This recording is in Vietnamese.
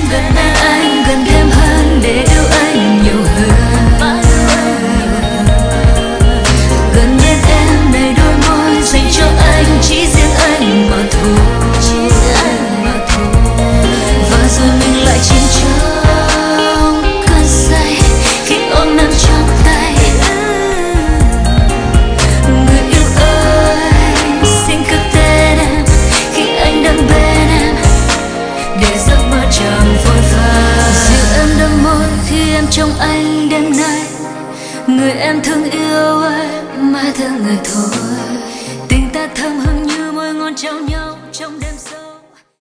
gần anh gần thêm hơn để yêu anh nhiều hơn. Gần bên em đầy đôi môi dành cho anh, chỉ riêng anh mà thôi. Và rồi mình lại chìm trong cơn say khi ôm em trong tay. Người yêu ơi, xin cất tên em khi anh đang bên em, để giấc mơ chẳng vội vã. Dịu em đôi môi khi em trong anh đêm nay. Người em thương yêu ơi, mãi thương người thôi.